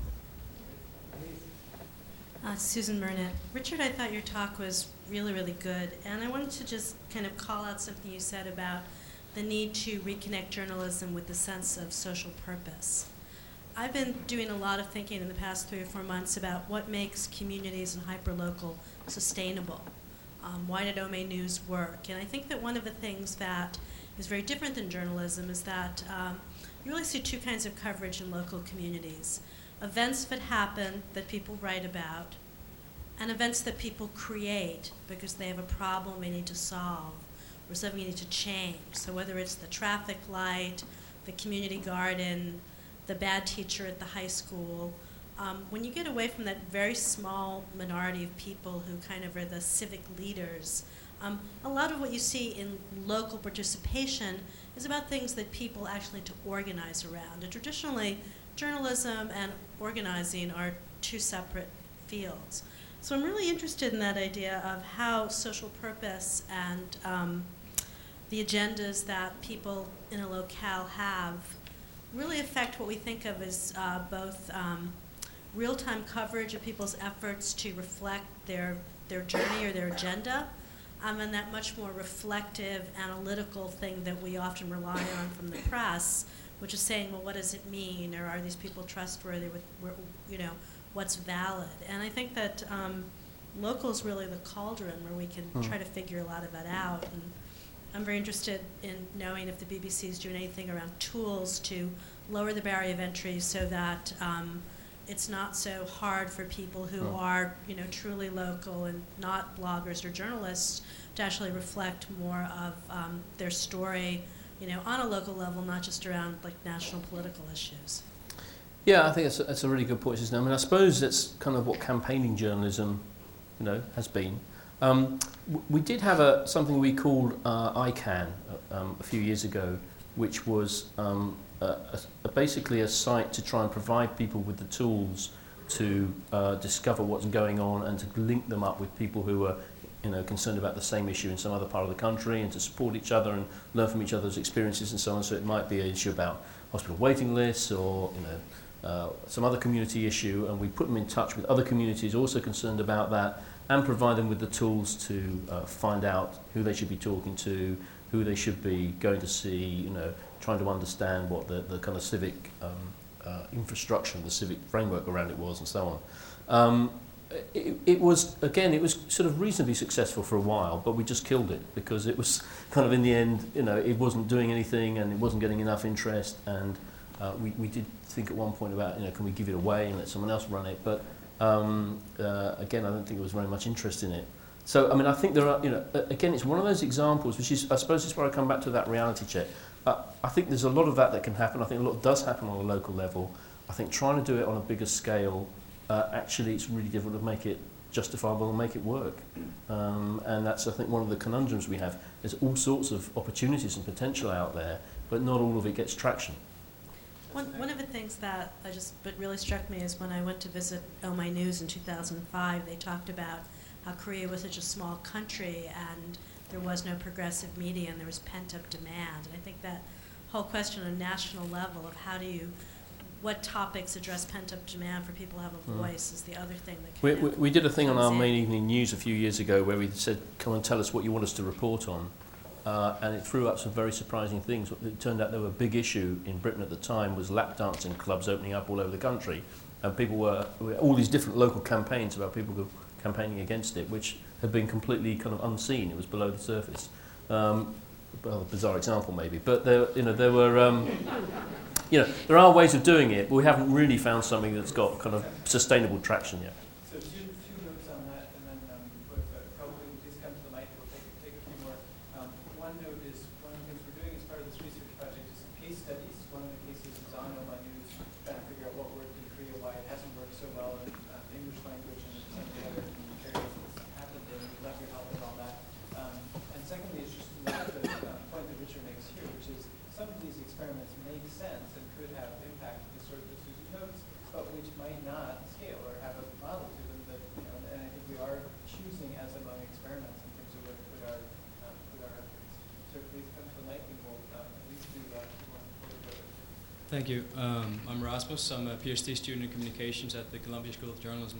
Uh, Susan Burnett. Richard, I thought your talk was really, really good, and I wanted to just kind of call out something you said about the need to reconnect journalism with the sense of social purpose. I've been doing a lot of thinking in the past three or four months about what makes communities and hyperlocal sustainable. Um, why did Ome News work? And I think that one of the things that is very different than journalism is that um, you really see two kinds of coverage in local communities. Events that happen that people write about, and events that people create because they have a problem they need to solve or something they need to change. So whether it's the traffic light, the community garden, the bad teacher at the high school, um, when you get away from that very small minority of people who kind of are the civic leaders, um, a lot of what you see in local participation is about things that people actually need to organize around. And traditionally, journalism and organizing are two separate fields. So I'm really interested in that idea of how social purpose and um, the agendas that people in a locale have really affect what we think of as uh, both um, real-time coverage of people's efforts to reflect their, their journey or their agenda, um, and that much more reflective, analytical thing that we often rely on from the press, which is saying, well, what does it mean, or are these people trustworthy with, you know, what's valid? And I think that um, local is really the cauldron where we can Hmm. try to figure a lot of that out. And I'm very interested in knowing if the B B C is doing anything around tools to lower the barrier of entry so that um, it's not so hard for people who Hmm. are, you know, truly local and not bloggers or journalists to actually reflect more of um, their story, you know, on a local level, not just around like national political issues. Yeah, I think that's a, that's a really good point, Susan. I mean, I suppose that's kind of what campaigning journalism, you know, has been. Um, w- we did have a something we called uh, I CAN uh, um, a few years ago, which was um, a, a, a basically a site to try and provide people with the tools to uh, discover what's going on and to link them up with people who are, you know, concerned about the same issue in some other part of the country, and to support each other and learn from each other's experiences and so on. So it might be an issue about hospital waiting lists, or you know, uh, some other community issue, and we put them in touch with other communities also concerned about that, and provide them with the tools to uh, find out who they should be talking to, who they should be going to see, you know, trying to understand what the, the kind of civic um, uh, infrastructure, the civic framework around it was, and so on. Um, It, it was, again, it was sort of reasonably successful for a while, but we just killed it because it was kind of, in the end, you know, it wasn't doing anything and it wasn't getting enough interest, and uh, we, we did think at one point about, you know, can we give it away and let someone else run it, but um, uh, again, I don't think there was very much interest in it. So, I mean, I think there are, you know, again, it's one of those examples, which is, I suppose it's where I come back to that reality check. Uh, I think there's a lot of that that can happen. I think a lot does happen on a local level. I think trying to do it on a bigger scale, Uh, actually, it's really difficult to make it justifiable and make it work. Um, and that's, I think, one of the conundrums we have. There's all sorts of opportunities and potential out there, but not all of it gets traction. One, one of the things that I just, but really struck me is when I went to visit Oh My News in two thousand five, they talked about how Korea was such a small country and there was no progressive media and there was pent-up demand. And I think that whole question on a national level of how do you, what topics address pent-up demand for people to have a voice mm. is the other thing that we, we, we did a thing on our in. main evening news a few years ago where we said, come and tell us what you want us to report on. Uh, and it threw up some very surprising things. It turned out there were a big issue in Britain at the time was lap dancing clubs opening up all over the country. And people were, all these different local campaigns about people who campaigning against it, which had been completely kind of unseen. It was below the surface. Um, well, a bizarre example maybe, but there, you know, there were, um, you know, there are ways of doing it, but we haven't really found something that's got kind of sustainable traction yet. So two, two notes on that, and then um, with, uh, probably we'll just come to the mic, we'll take, take a few more. Um, one note is, one of the things we're doing as part of this research project is some case studies. One of the cases is on Oh My News, trying to figure out what worked in Korea, why it hasn't worked so well in uh, English language and some of the other areas that's happened, and we'd love your help with all that. Um, and secondly is just the uh, point that Richard makes here, which is some of these experiments make sense and could have impact the sort of Susan notes, but which might not scale or have a model to them that, you know, and I think we are choosing as among experiments in terms of where to put our, um, put our efforts. So please come to the mic and we'll um, at least do that. Thank you. Um, I'm Rasmus. I'm a PhD student in communications at the Columbia School of Journalism.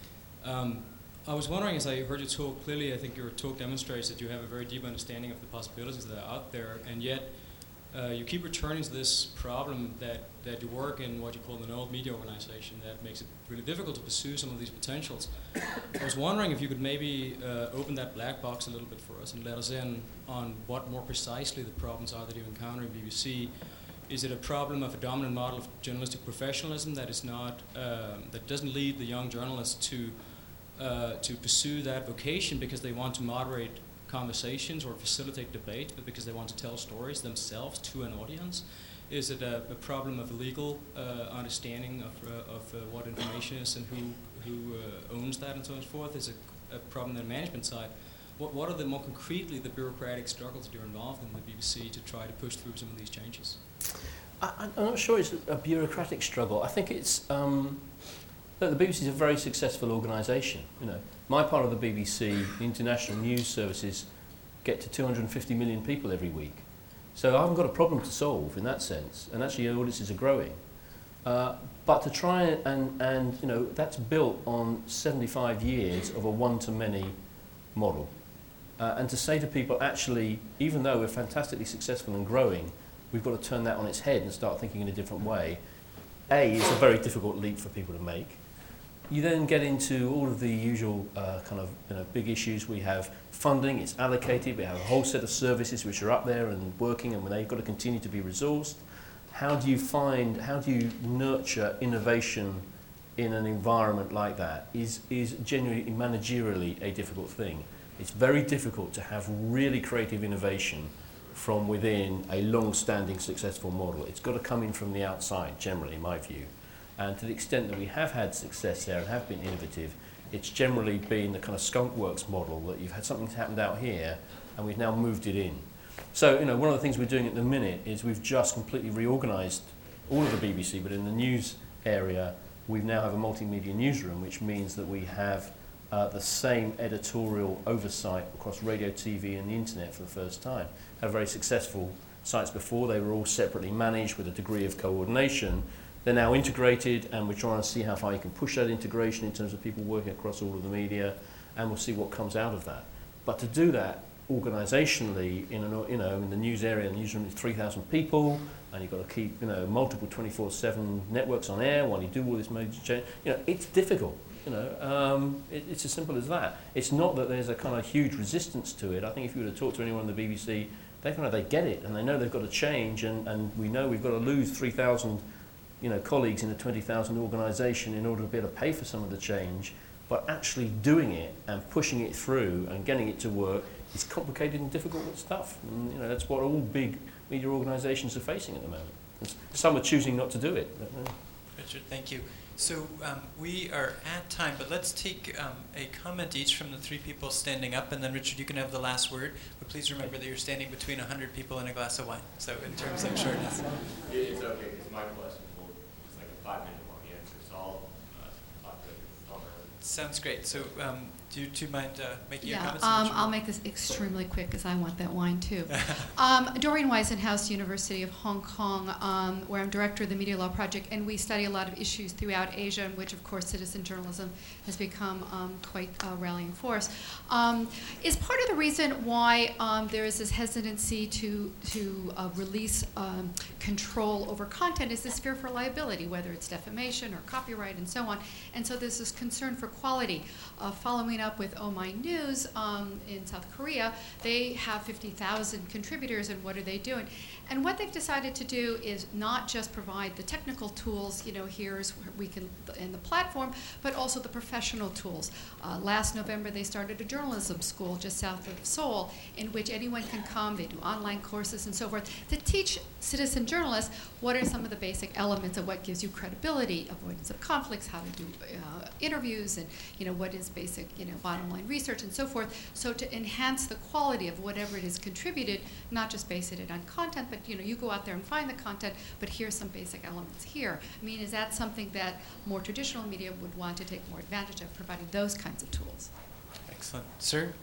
Um, I was wondering, as I heard you talk, clearly I think your talk demonstrates that you have a very deep understanding of the possibilities that are out there, and yet uh, you keep returning to this problem that, that you work in what you call an old media organization that makes it really difficult to pursue some of these potentials. I was wondering if you could maybe uh, open that black box a little bit for us and let us in on what more precisely the problems are that you encounter in B B C. Is it a problem of a dominant model of journalistic professionalism that is not, um, that doesn't lead the young journalists to Uh, to pursue that vocation because they want to moderate conversations or facilitate debate, but because they want to tell stories themselves to an audience? Is it a, a problem of a legal uh, understanding of, uh, of uh, what information is and who, who uh, owns that and so on and so forth? Is it a problem on the management side? What, what are the more concretely the bureaucratic struggles that you're involved in the B B C to try to push through some of these changes? I, I'm not sure it's a bureaucratic struggle. I think it's... Um, Look, the B B C is a very successful organisation. You know, my part of the B B C, the international news services, get to two hundred fifty million people every week. So I haven't got a problem to solve in that sense, and actually audiences are growing. Uh, but to try and, and, you know, that's built on seventy-five years of a one-to-many model. Uh, and to say to people, actually, even though we're fantastically successful and growing, we've got to turn that on its head and start thinking in a different way, A, is a very difficult leap for people to make. You then get into all of the usual uh, kind of you know, big issues. We have funding, it's allocated, we have a whole set of services which are up there and working and they've got to continue to be resourced. How do you find, how do you nurture innovation in an environment like that is, is genuinely managerially a difficult thing. It's very difficult to have really creative innovation from within a long-standing successful model. It's got to come in from the outside, generally, in my view. And to the extent that we have had success there and have been innovative, it's generally been the kind of skunk works model that you've had something that's happened out here and we've now moved it in. So, you know, one of the things we're doing at the minute is we've just completely reorganised all of the B B C, but in the news area, we now have a multimedia newsroom, which means that we have uh, the same editorial oversight across radio, T V and the internet for the first time. Had very successful sites before, they were all separately managed with a degree of coordination. They're now integrated, and we're trying to see how far you can push that integration in terms of people working across all of the media, and we'll see what comes out of that. But to do that organisationally, in an, you know, in the news area, the newsroom is three thousand people, and you've got to keep, you know, multiple twenty-four seven networks on air while you do all this major change. You know, it's difficult. You know, um, it, it's as simple as that. It's not that there's a kind of huge resistance to it. I think if you were to talk to anyone in the B B C, they kind of they get it, and they know they've got to change, and, and we know we've got to lose three thousand. You know, colleagues in a twenty thousand organisation in order to be able to pay for some of the change, but actually doing it and pushing it through and getting it to work is complicated and difficult stuff. And, you know, that's what all big media organisations are facing at the moment. Some are choosing not to do it. Richard, thank you. So um, we are at time, but let's take um, a comment each from the three people standing up, and then Richard, you can have the last word. But please remember that you're standing between one hundred people and a glass of wine. So in terms of shortness. It's okay, because my question will, it's like a five-minute long answer, so I'll uh, talk to Tom. Sounds great. So um, do you two mind uh, making yeah, a comment? um, I'll make this extremely quick because I want that wine too. um, Dorian Weisenhouse, University of Hong Kong, um, where I'm director of the Media Law Project, and we study a lot of issues throughout Asia, in which, of course, citizen journalism has become um, quite a rallying force. Um, is part of the reason why um, there is this hesitancy to to uh, release um, control over content is this fear for liability, whether it's defamation or copyright and so on. And so there's this concern for quality. Uh, following up with Oh My News um, in South Korea, they have fifty thousand contributors, and what are they doing? And what they've decided to do is not just provide the technical tools, you know, here's where we can, in the platform, but also the professional tools. Uh, last November, they started a journalism school just south of Seoul, in which anyone can come. They do online courses and so forth to teach citizen journalists what are some of the basic elements of what gives you credibility, avoidance of conflicts, how to do uh, interviews, and you know what is basic, you know, bottom line research and so forth. So to enhance the quality of whatever it is contributed, not just base it on content, but you know, you go out there and find the content, but here's some basic elements here. I mean, is that something that more traditional media would want to take more advantage of, providing those kinds of tools? Excellent. Sir?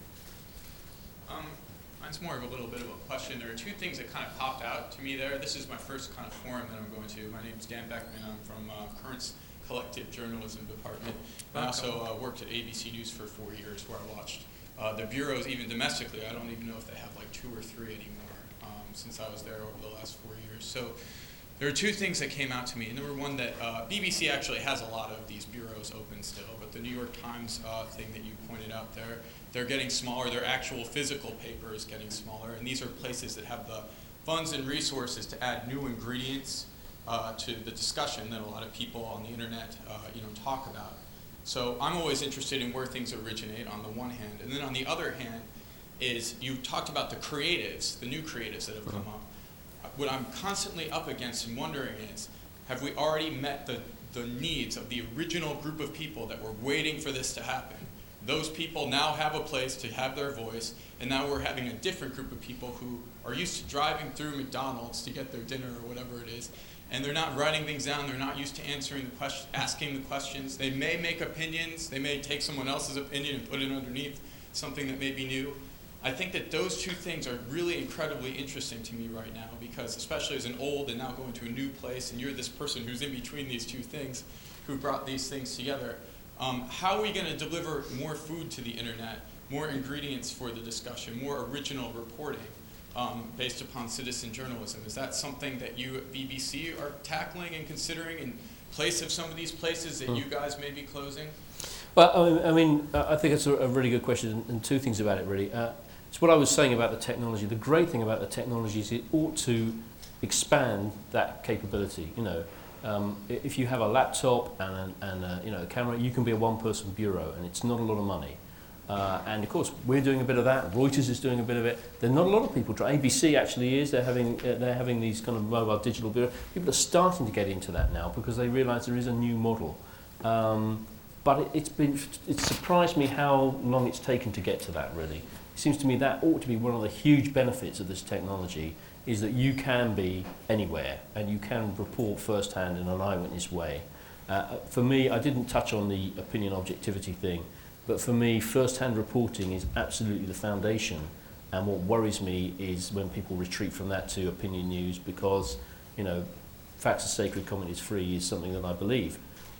Um, mine's more of a little bit of a question. There are two things that kind of popped out to me there. This is my first kind of forum that I'm going to. My name is Dan Beckman. I'm from uh, Current's Collective Journalism Department. I also uh, worked at A B C News for four years, where I watched uh, the bureaus, even domestically. I don't even know if they have like two or three anymore, um, since I was there over the last four years. So there are two things that came out to me. Number one, that uh, B B C actually has a lot of these bureaus open still, but the New York Times uh, thing that you pointed out there, they're getting smaller. Their actual physical paper is getting smaller, and these are places that have the funds and resources to add new ingredients uh, to the discussion that a lot of people on the internet uh, you know, talk about. So I'm always interested in where things originate on the one hand, and then on the other hand is you talked about the creatives, the new creatives that have come up. What I'm constantly up against and wondering is, have we already met the, the needs of the original group of people that were waiting for this to happen? Those people now have a place to have their voice, and now we're having a different group of people who are used to driving through McDonald's to get their dinner or whatever it is, and they're not writing things down, they're not used to answering the question, asking the questions. They may make opinions, they may take someone else's opinion and put it underneath something that may be new. I think that those two things are really incredibly interesting to me right now, because especially as an old and now going to a new place, and you're this person who's in between these two things, who brought these things together, um, how are we going to deliver more food to the internet, more ingredients for the discussion, more original reporting um, based upon citizen journalism? Is that something that you at B B C are tackling and considering in place of some of these places that you guys may be closing? Well, I mean, I think it's a really good question, and two things about it, really. Uh, it's what I was saying about the technology. The great thing about the technology is it ought to expand that capability. You know, um, if you have a laptop and, a, and a, you know, a camera, you can be a one-person bureau, and it's not a lot of money. Uh, and of course, we're doing a bit of that. Reuters is doing a bit of it. There are not a lot of people. A B C actually is. They're having uh, they're having these kind of mobile digital bureau. People are starting to get into that now because they realise there is a new model. Um, but it, it's been it's surprised me how long it's taken to get to that. Really, it seems to me that ought to be one of the huge benefits of this technology, is that you can be anywhere and you can report firsthand in an eyewitness way. Uh, for me, I didn't touch on the opinion objectivity thing. But for me, first-hand reporting is absolutely the foundation. And what worries me is when people retreat from that to opinion news, because, you know, facts are sacred, comment is free is something that I believe.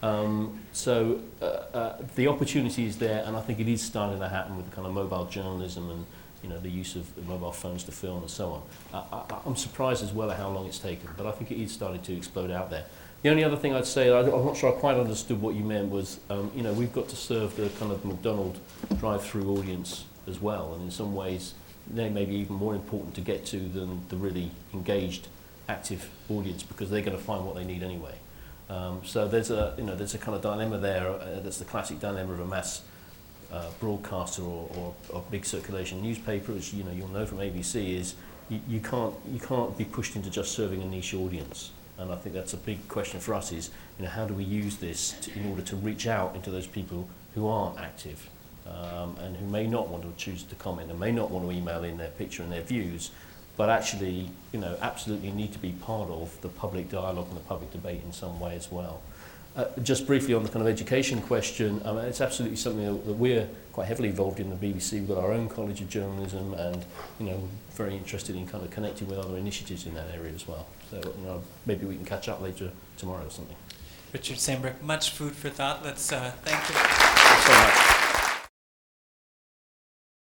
Um, so uh, uh, the opportunity is there, and I think it is starting to happen with kind of mobile journalism and, you know, the use of mobile phones to film and so on. Uh, I, I'm surprised as well at how long it's taken, but I think it is starting to explode out there. The only other thing I'd say, I'm not sure I quite understood what you meant, was, um, you know, we've got to serve the kind of McDonald's drive-through audience as well, and in some ways they may be even more important to get to than the really engaged, active audience, because they're going to find what they need anyway. Um, so there's a, you know, there's a kind of dilemma there. Uh, that's the classic dilemma of a mass uh, broadcaster or, or, or big circulation newspaper, which, you know, you'll know from A B C, is you, you can't you can't be pushed into just serving a niche audience. And I think that's a big question for us is, you know, how do we use this to, in order to reach out into those people who aren't active um, and who may not want to choose to comment and may not want to email in their picture and their views, but actually, you know, absolutely need to be part of the public dialogue and the public debate in some way as well. Uh, just briefly on the kind of education question, um, it's absolutely something that, that we're quite heavily involved in the B B C. We've got our own College of Journalism and, you know, very interested in kind of connecting with other initiatives in that area as well. So, you know, maybe we can catch up later tomorrow or something. Richard Sambrook, much food for thought. Let's uh, thank you. Thanks so much.